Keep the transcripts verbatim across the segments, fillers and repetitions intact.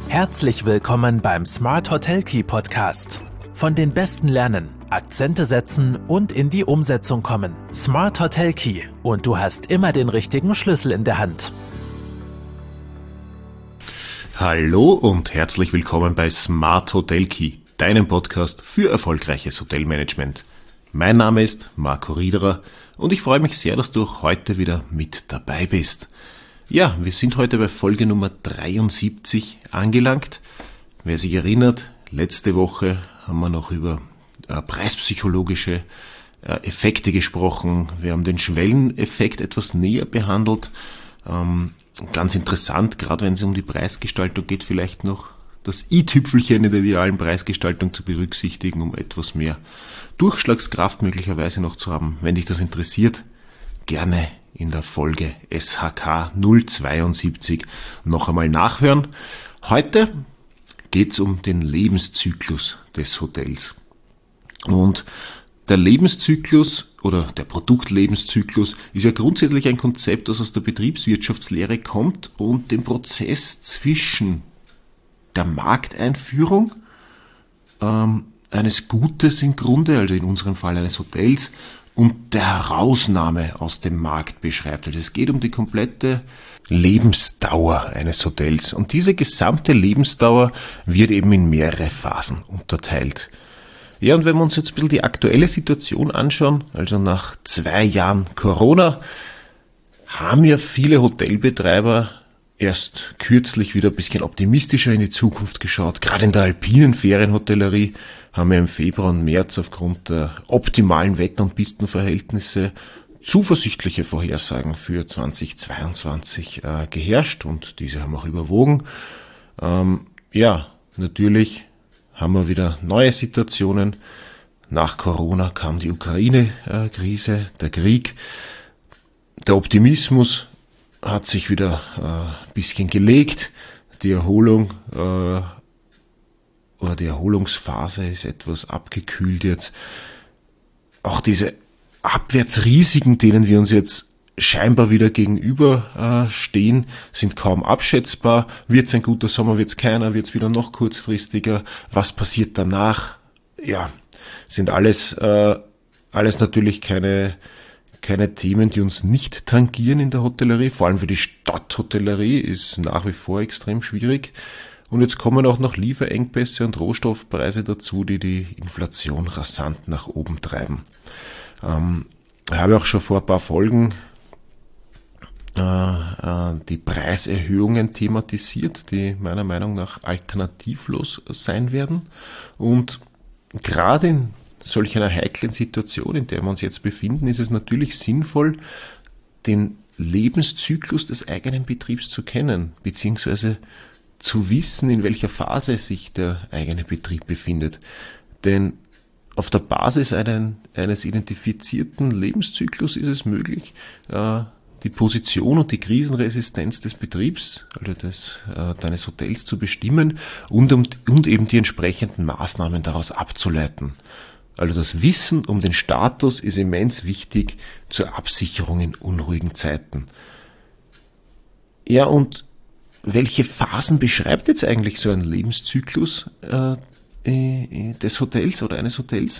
Herzlich willkommen beim Smart Hotel Key Podcast. Von den Besten lernen, Akzente setzen und in die Umsetzung kommen. Smart Hotel Key und du hast immer den richtigen Schlüssel in der Hand. Hallo und herzlich willkommen bei Smart Hotel Key, deinem Podcast für erfolgreiches Hotelmanagement. Mein Name ist Marco Riederer und ich freue mich sehr, dass du auch heute wieder mit dabei bist. Ja, wir sind heute bei Folge Nummer dreiundsiebzig angelangt. Wer sich erinnert, letzte Woche haben wir noch über äh, preispsychologische äh, Effekte gesprochen. Wir haben den Schwelleneffekt etwas näher behandelt. Ähm, ganz interessant, gerade wenn es um die Preisgestaltung geht, vielleicht noch das i-Tüpfelchen in der idealen Preisgestaltung zu berücksichtigen, um etwas mehr Durchschlagskraft möglicherweise noch zu haben. Wenn dich das interessiert, gerne in der Folge S H K null zweiundsiebzig noch einmal nachhören. Heute geht es um den Lebenszyklus des Hotels. Und der Lebenszyklus oder der Produktlebenszyklus ist ja grundsätzlich ein Konzept, das aus der Betriebswirtschaftslehre kommt und den Prozess zwischen der Markteinführung ähm, eines Gutes im Grunde, also in unserem Fall eines Hotels, und der Herausnahme aus dem Markt beschreibt. Also es geht um die komplette Lebensdauer eines Hotels. Und diese gesamte Lebensdauer wird eben in mehrere Phasen unterteilt. Ja, und wenn wir uns jetzt ein bisschen die aktuelle Situation anschauen, also nach zwei Jahren Corona, haben ja viele Hotelbetreiber erst kürzlich wieder ein bisschen optimistischer in die Zukunft geschaut. Gerade in der alpinen Ferienhotellerie haben wir im Februar und März aufgrund der optimalen Wetter- und Pistenverhältnisse zuversichtliche Vorhersagen für zweitausendzweiundzwanzig äh, geherrscht und diese haben auch überwogen. Ähm, ja, natürlich haben wir wieder neue Situationen. Nach Corona kam die Ukraine-Krise, der Krieg. Der Optimismus hat sich wieder äh, ein bisschen gelegt. Die Erholung äh, oder die Erholungsphase ist etwas abgekühlt jetzt. Auch diese Abwärtsrisiken, denen wir uns jetzt scheinbar wieder gegenüber äh, stehen, sind kaum abschätzbar. Wird es ein guter Sommer, wird es keiner, wird es wieder noch kurzfristiger? Was passiert danach? Ja, sind alles, äh, alles natürlich keine keine Themen, die uns nicht tangieren in der Hotellerie. Vor allem für die Stadthotellerie ist nach wie vor extrem schwierig. Und jetzt kommen auch noch Lieferengpässe und Rohstoffpreise dazu, die die Inflation rasant nach oben treiben. Ähm, ich habe auch schon vor ein paar Folgen äh, äh, die Preiserhöhungen thematisiert, die meiner Meinung nach alternativlos sein werden. Und gerade in solch einer heiklen Situation, in der wir uns jetzt befinden, ist es natürlich sinnvoll, den Lebenszyklus des eigenen Betriebs zu kennen, beziehungsweise zu wissen, in welcher Phase sich der eigene Betrieb befindet. Denn auf der Basis einen, eines identifizierten Lebenszyklus ist es möglich, äh, die Position und die Krisenresistenz des Betriebs, also des, äh, deines Hotels zu bestimmen und, und, und eben die entsprechenden Maßnahmen daraus abzuleiten. Also das Wissen um den Status ist immens wichtig zur Absicherung in unruhigen Zeiten. Ja, und welche Phasen beschreibt jetzt eigentlich so ein Lebenszyklus äh, des Hotels oder eines Hotels?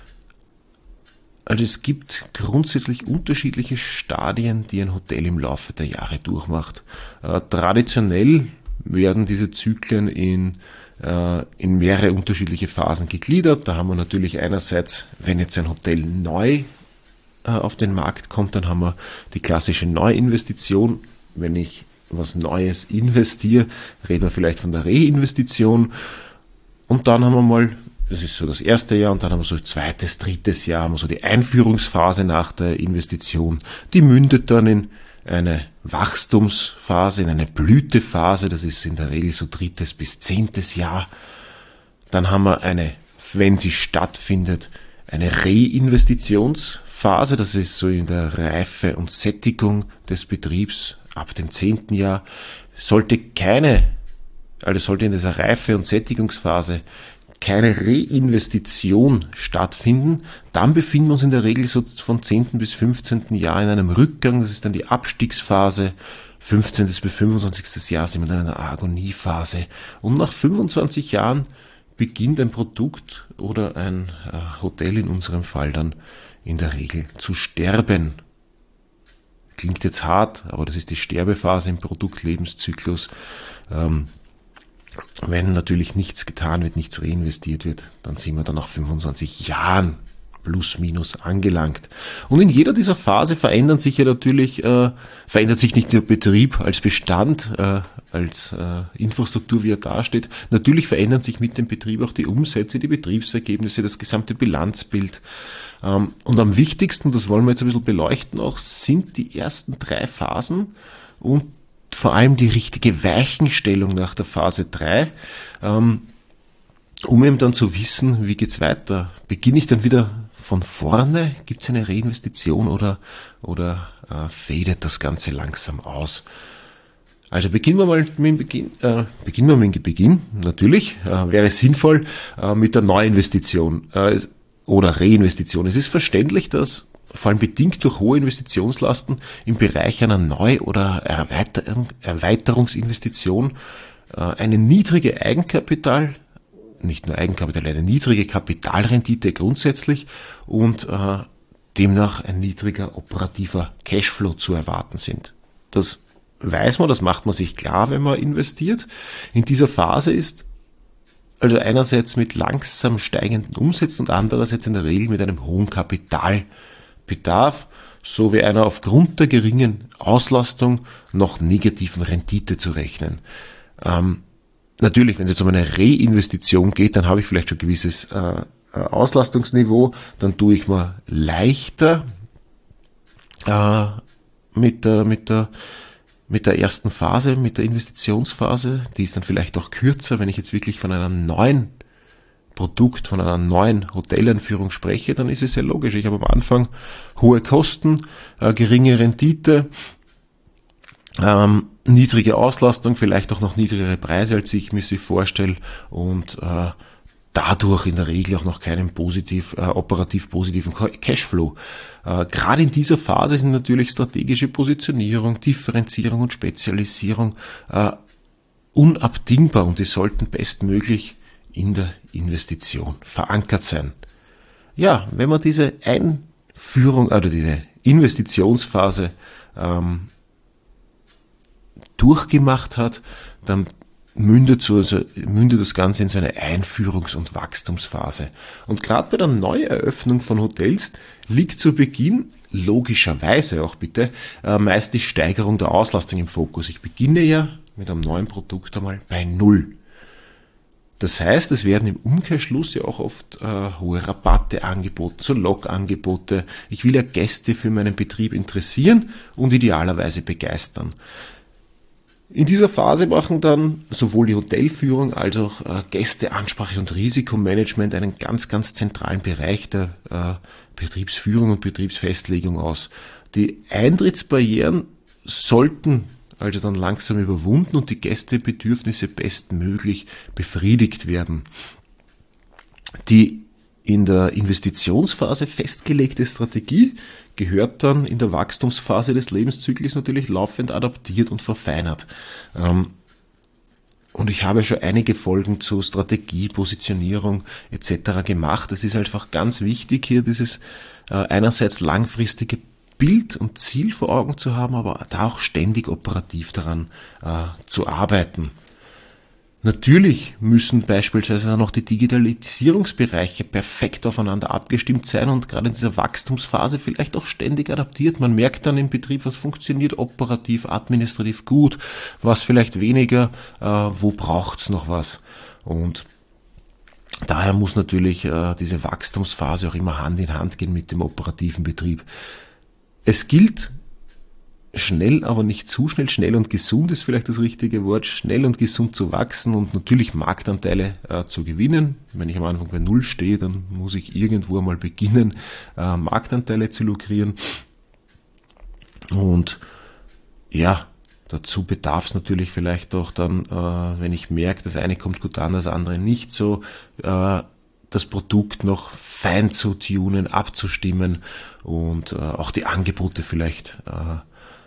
Also es gibt grundsätzlich unterschiedliche Stadien, die ein Hotel im Laufe der Jahre durchmacht. Äh, traditionell werden diese Zyklen in in mehrere unterschiedliche Phasen gegliedert. Da haben wir natürlich einerseits, wenn jetzt ein Hotel neu auf den Markt kommt, dann haben wir die klassische Neuinvestition. Wenn ich was Neues investiere, reden wir vielleicht von der Reinvestition. Und dann haben wir mal, das ist so das erste Jahr, und dann haben wir so zweites, drittes Jahr, haben wir so die Einführungsphase nach der Investition. Die mündet dann in eine Wachstumsphase, in eine Blütephase, das ist in der Regel so drittes bis zehntes Jahr. Dann haben wir eine, wenn sie stattfindet, eine Reinvestitionsphase, das ist so in der Reife und Sättigung des Betriebs ab dem zehnten Jahr. Sollte keine, also sollte in dieser Reife- und Sättigungsphase keine Reinvestition stattfinden, dann befinden wir uns in der Regel so von zehnten bis fünfzehnten Jahr in einem Rückgang. Das ist dann die Abstiegsphase fünfzehntes bis fünfundzwanzigste Jahr sind wir in einer Agoniephase. Und nach fünfundzwanzig Jahren beginnt ein Produkt oder ein äh, Hotel in unserem Fall dann in der Regel zu sterben. Klingt jetzt hart, aber das ist die Sterbephase im Produktlebenszyklus. Ähm, wenn natürlich nichts getan wird, nichts reinvestiert wird, dann sind wir dann nach fünfundzwanzig Jahren plus minus angelangt. Und in jeder dieser Phase verändern sich ja natürlich, äh, verändert sich nicht nur Betrieb als Bestand, äh, als äh, Infrastruktur, wie er dasteht. Natürlich verändern sich mit dem Betrieb auch die Umsätze, die Betriebsergebnisse, das gesamte Bilanzbild. Ähm, und am wichtigsten, das wollen wir jetzt ein bisschen beleuchten auch, sind die ersten drei Phasen und vor allem die richtige Weichenstellung nach der Phase drei, ähm, um eben dann zu wissen, wie geht's weiter. Beginne ich dann wieder von vorne? Gibt es eine Reinvestition oder, oder äh, fadet das Ganze langsam aus? Also beginnen wir mal mit dem Beginn. Äh, beginnen wir mit dem Beginn. Natürlich äh, wäre es sinnvoll äh, mit der Neuinvestition äh, oder Reinvestition. Es ist verständlich, dass vor allem bedingt durch hohe Investitionslasten im Bereich einer Neu- oder Erweiterung, Erweiterungsinvestition äh, eine niedrige Eigenkapital nicht nur Eigenkapital, eine niedrige Kapitalrendite grundsätzlich und äh, demnach ein niedriger operativer Cashflow zu erwarten sind. Das weiß man, das macht man sich klar, wenn man investiert. In dieser Phase ist also einerseits mit langsam steigenden Umsätzen und andererseits in der Regel mit einem hohen Kapitalbedarf sowie einer aufgrund der geringen Auslastung noch negativen Rendite zu rechnen. Ähm, Natürlich, wenn es jetzt um eine Reinvestition geht, dann habe ich vielleicht schon ein gewisses äh, Auslastungsniveau, dann tue ich mal leichter äh, mit der, mit der, mit der ersten Phase, mit der Investitionsphase. Die ist dann vielleicht auch kürzer, wenn ich jetzt wirklich von einem neuen Produkt, von einer neuen Hoteleinführung spreche, dann ist es sehr logisch. Ich habe am Anfang hohe Kosten, äh, geringe Rendite, Ähm, niedrige Auslastung, vielleicht auch noch niedrigere Preise, als ich mir sie vorstelle und äh, dadurch in der Regel auch noch keinen positiv, äh, operativ positiven Cashflow. Äh, gerade in dieser Phase sind natürlich strategische Positionierung, Differenzierung und Spezialisierung äh, unabdingbar und die sollten bestmöglich in der Investition verankert sein. Ja, wenn man diese Einführung oder diese Investitionsphase ähm, durchgemacht hat, dann mündet, so, also mündet das Ganze in so eine Einführungs- und Wachstumsphase. Und gerade bei der Neueröffnung von Hotels liegt zu Beginn, logischerweise auch bitte, äh, meist die Steigerung der Auslastung im Fokus. Ich beginne ja mit einem neuen Produkt einmal bei Null. Das heißt, es werden im Umkehrschluss ja auch oft äh, hohe Rabatte angeboten, so Log-Angebote. Ich will ja Gäste für meinen Betrieb interessieren und idealerweise begeistern. In dieser Phase machen dann sowohl die Hotelführung als auch äh, Gästeansprache und Risikomanagement einen ganz, ganz zentralen Bereich der äh, Betriebsführung und Betriebsfestlegung aus. Die Eintrittsbarrieren sollten also dann langsam überwunden und die Gästebedürfnisse bestmöglich befriedigt werden. Die in der Investitionsphase festgelegte Strategie gehört dann in der Wachstumsphase des Lebenszyklus natürlich laufend adaptiert und verfeinert. Und ich habe schon einige Folgen zu Strategie, Positionierung et cetera gemacht. Es ist einfach ganz wichtig, hier dieses einerseits langfristige Bild und Ziel vor Augen zu haben, aber da auch ständig operativ daran zu arbeiten. Natürlich müssen beispielsweise noch die Digitalisierungsbereiche perfekt aufeinander abgestimmt sein und gerade in dieser Wachstumsphase vielleicht auch ständig adaptiert. Man merkt dann im Betrieb, was funktioniert operativ, administrativ gut, was vielleicht weniger, äh, wo braucht's noch was. Und daher muss natürlich äh, diese Wachstumsphase auch immer Hand in Hand gehen mit dem operativen Betrieb. Es gilt, schnell, aber nicht zu schnell, schnell und gesund ist vielleicht das richtige Wort, schnell und gesund zu wachsen und natürlich Marktanteile äh, zu gewinnen. Wenn ich am Anfang bei Null stehe, dann muss ich irgendwo einmal beginnen, äh, Marktanteile zu lukrieren. Und ja, dazu bedarf es natürlich vielleicht auch dann, äh, wenn ich merke, das eine kommt gut an, das andere nicht so, äh, das Produkt noch fein zu tunen, abzustimmen und äh, auch die Angebote vielleicht äh,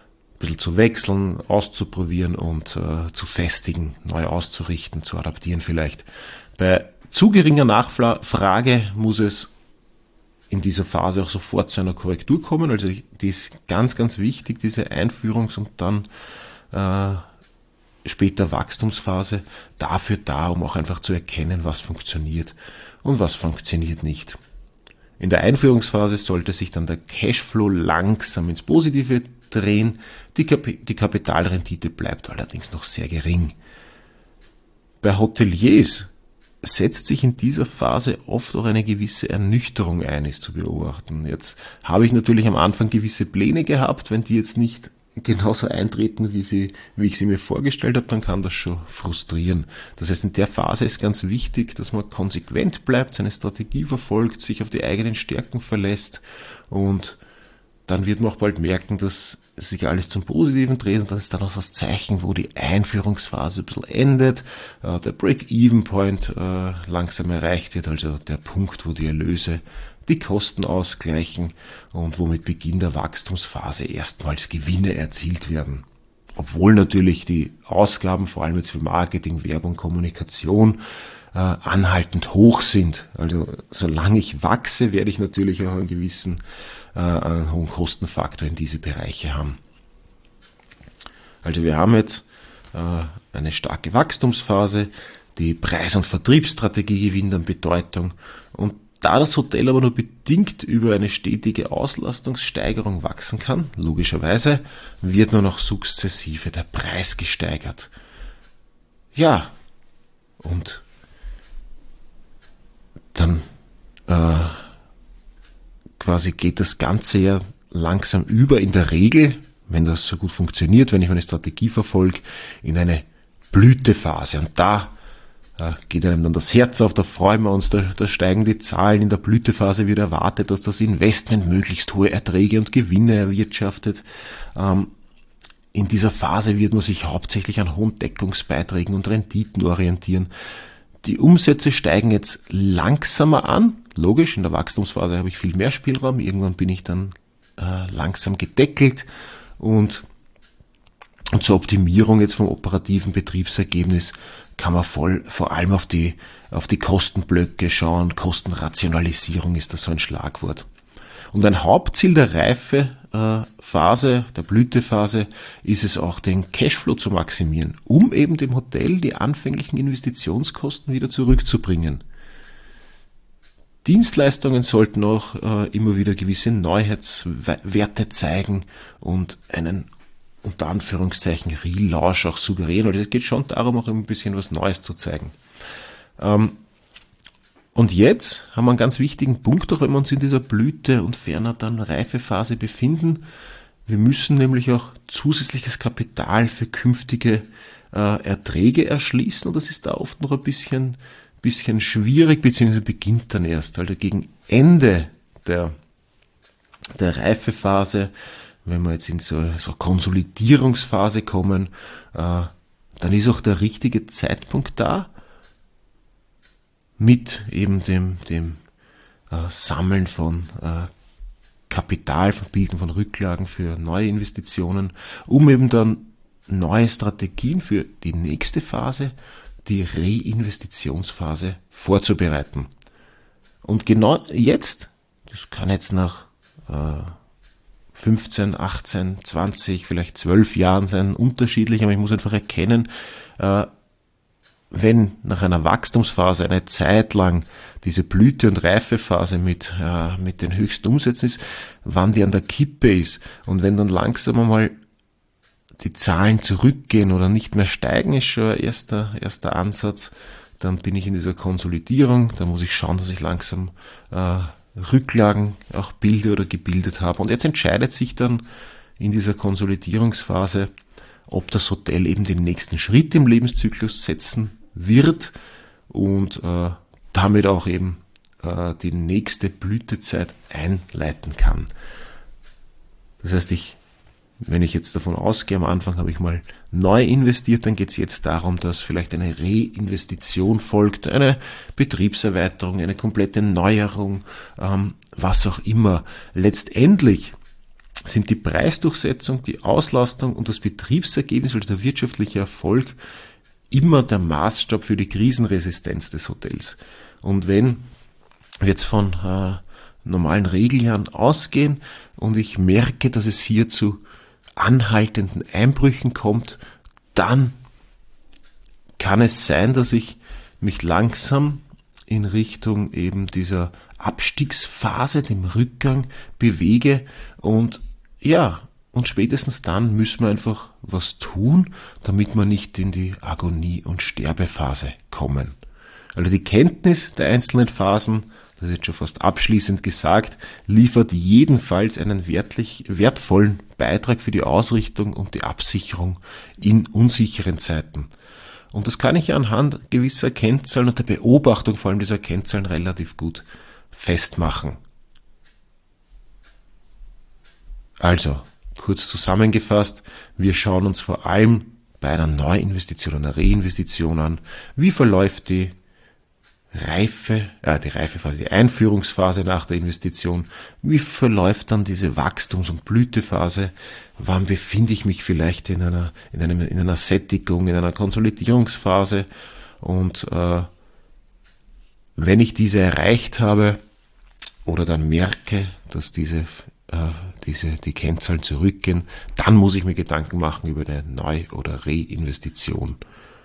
bisschen zu wechseln, auszuprobieren und äh, zu festigen, neu auszurichten, zu adaptieren vielleicht. Bei zu geringer Nachfrage muss es in dieser Phase auch sofort zu einer Korrektur kommen. Also die ist ganz, ganz wichtig, diese Einführungs- und dann äh, später Wachstumsphase, dafür da, um auch einfach zu erkennen, was funktioniert und was funktioniert nicht. In der Einführungsphase sollte sich dann der Cashflow langsam ins Positive drehen. Die, Kap- die Kapitalrendite bleibt allerdings noch sehr gering. Bei Hoteliers setzt sich in dieser Phase oft auch eine gewisse Ernüchterung ein, ist zu beobachten. Jetzt habe ich natürlich am Anfang gewisse Pläne gehabt, wenn die jetzt nicht genauso eintreten, wie sie, wie ich sie mir vorgestellt habe, dann kann das schon frustrieren. Das heißt, in der Phase ist ganz wichtig, dass man konsequent bleibt, seine Strategie verfolgt, sich auf die eigenen Stärken verlässt und dann wird man auch bald merken, dass sich alles zum Positiven dreht und das ist dann auch das Zeichen, wo die Einführungsphase ein bisschen endet, äh, der Break-Even-Point äh, langsam erreicht wird, also der Punkt, wo die Erlöse die Kosten ausgleichen und wo mit Beginn der Wachstumsphase erstmals Gewinne erzielt werden. Obwohl natürlich die Ausgaben, vor allem jetzt für Marketing, Werbung, Kommunikation, äh, anhaltend hoch sind. Also solange ich wachse, werde ich natürlich auch einen gewissen äh, einen hohen Kostenfaktor in diese Bereiche haben. Also wir haben jetzt äh, eine starke Wachstumsphase, die Preis- und Vertriebsstrategie gewinnt an Bedeutung und da das Hotel aber nur bedingt über eine stetige Auslastungssteigerung wachsen kann, logischerweise, wird nur noch sukzessive der Preis gesteigert. Ja, und dann äh, quasi geht das Ganze ja langsam über in der Regel, wenn das so gut funktioniert, wenn ich meine Strategie verfolge, in eine Blütephase. Und da geht einem dann das Herz auf, da freuen wir uns, da, da steigen die Zahlen. In der Blütephase wird erwartet, dass das Investment möglichst hohe Erträge und Gewinne erwirtschaftet. Ähm, in dieser Phase wird man sich hauptsächlich an hohen Deckungsbeiträgen und Renditen orientieren. Die Umsätze steigen jetzt langsamer an. Logisch, in der Wachstumsphase habe ich viel mehr Spielraum. Irgendwann bin ich dann äh, langsam gedeckelt und Und zur Optimierung jetzt vom operativen Betriebsergebnis kann man voll, vor allem auf die, auf die Kostenblöcke schauen. Kostenrationalisierung ist das so ein Schlagwort. Und ein Hauptziel der Reifephase, der Blütephase, ist es auch, den Cashflow zu maximieren, um eben dem Hotel die anfänglichen Investitionskosten wieder zurückzubringen. Dienstleistungen sollten auch äh, immer wieder gewisse Neuheitswerte zeigen und einen unter Anführungszeichen Relaunch auch suggerieren, weil es geht schon darum, auch ein bisschen was Neues zu zeigen. Und jetzt haben wir einen ganz wichtigen Punkt, auch wenn wir uns in dieser Blüte und ferner dann Reifephase befinden. Wir müssen nämlich auch zusätzliches Kapital für künftige äh, Erträge erschließen und das ist da oft noch ein bisschen, bisschen schwierig, beziehungsweise beginnt dann erst. Also gegen Ende der, der Reifephase, wenn wir jetzt in so, so Konsolidierungsphase kommen, äh, dann ist auch der richtige Zeitpunkt da, mit eben dem, dem äh, Sammeln von äh, Kapital, von Bilden von Rücklagen für neue Investitionen, um eben dann neue Strategien für die nächste Phase, die Reinvestitionsphase, vorzubereiten. Und genau jetzt, das kann jetzt nach äh, fünfzehn, achtzehn, zwanzig, vielleicht zwölf Jahren sein, unterschiedlich, aber ich muss einfach erkennen, äh, wenn nach einer Wachstumsphase eine Zeit lang diese Blüte- und Reifephase mit, äh, mit den höchsten Umsätzen ist, wann die an der Kippe ist und wenn dann langsam einmal die Zahlen zurückgehen oder nicht mehr steigen, ist schon ein erster, erster Ansatz, dann bin ich in dieser Konsolidierung, da muss ich schauen, dass ich langsam äh, Rücklagen auch bilde oder gebildet habe. Und jetzt entscheidet sich dann in dieser Konsolidierungsphase, ob das Hotel eben den nächsten Schritt im Lebenszyklus setzen wird und äh, damit auch eben äh, die nächste Blütezeit einleiten kann. Das heißt, ich, wenn ich jetzt davon ausgehe, am Anfang habe ich mal neu investiert, dann geht es jetzt darum, dass vielleicht eine Reinvestition folgt, eine Betriebserweiterung, eine komplette Neuerung, ähm, was auch immer. Letztendlich sind die Preisdurchsetzung, die Auslastung und das Betriebsergebnis, also der wirtschaftliche Erfolg, immer der Maßstab für die Krisenresistenz des Hotels. Und wenn wir jetzt von äh, normalen Regeljahren ausgehen und ich merke, dass es hier zu anhaltenden Einbrüchen kommt, dann kann es sein, dass ich mich langsam in Richtung eben dieser Abstiegsphase, dem Rückgang bewege und ja, und spätestens dann müssen wir einfach was tun, damit wir nicht in die Agonie- und Sterbephase kommen. Also die Kenntnis der einzelnen Phasen, das ist jetzt schon fast abschließend gesagt, liefert jedenfalls einen wertlich, wertvollen Beitrag für die Ausrichtung und die Absicherung in unsicheren Zeiten. Und das kann ich anhand gewisser Kennzahlen und der Beobachtung vor allem dieser Kennzahlen relativ gut festmachen. Also, kurz zusammengefasst, wir schauen uns vor allem bei einer Neuinvestition, einer Reinvestition an, wie verläuft die Reife, äh, die Reifephase, die Einführungsphase nach der Investition, wie verläuft dann diese Wachstums- und Blütephase, wann befinde ich mich vielleicht in einer, in einem, in einer Sättigung, in einer Konsolidierungsphase und äh, wenn ich diese erreicht habe oder dann merke, dass diese, äh, diese, die Kennzahlen zurückgehen, dann muss ich mir Gedanken machen über eine Neu- oder Reinvestition.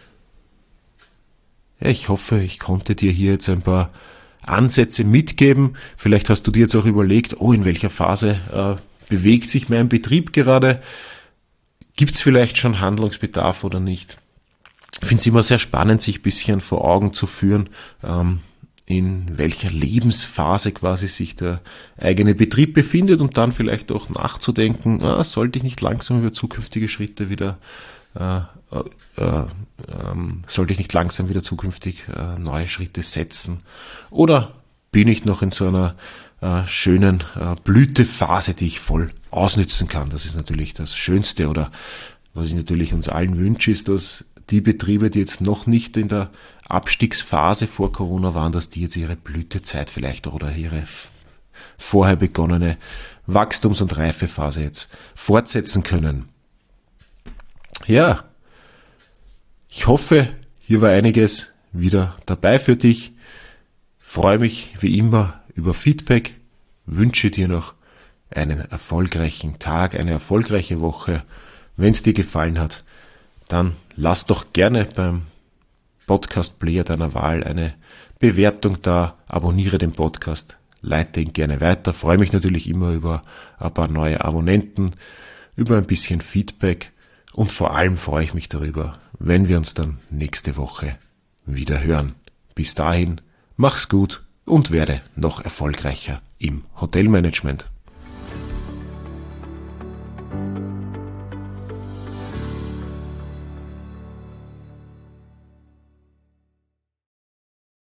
Ja, ich hoffe, ich konnte dir hier jetzt ein paar Ansätze mitgeben. Vielleicht hast du dir jetzt auch überlegt, oh, in welcher Phase äh, bewegt sich mein Betrieb gerade? Gibt es vielleicht schon Handlungsbedarf oder nicht? Ich finde es immer sehr spannend, sich ein bisschen vor Augen zu führen, ähm, in welcher Lebensphase quasi sich der eigene Betrieb befindet und dann vielleicht auch nachzudenken, ah, sollte ich nicht langsam über zukünftige Schritte wieder Äh, äh, äh, sollte ich nicht langsam wieder zukünftig äh, neue Schritte setzen? Oder bin ich noch in so einer äh, schönen äh, Blütephase, die ich voll ausnützen kann? Das ist natürlich das Schönste oder was ich natürlich uns allen wünsche, ist, dass die Betriebe, die jetzt noch nicht in der Abstiegsphase vor Corona waren, dass die jetzt ihre Blütezeit vielleicht oder ihre f- vorher begonnene Wachstums- und Reifephase jetzt fortsetzen können. Ja, ich hoffe, hier war einiges wieder dabei für dich. Freue mich wie immer über Feedback, wünsche dir noch einen erfolgreichen Tag, eine erfolgreiche Woche. Wenn es dir gefallen hat, dann lass doch gerne beim Podcast-Player deiner Wahl eine Bewertung da, abonniere den Podcast, leite ihn gerne weiter. Freue mich natürlich immer über ein paar neue Abonnenten, über ein bisschen Feedback. Und vor allem freue ich mich darüber, wenn wir uns dann nächste Woche wieder hören. Bis dahin, mach's gut und werde noch erfolgreicher im Hotelmanagement.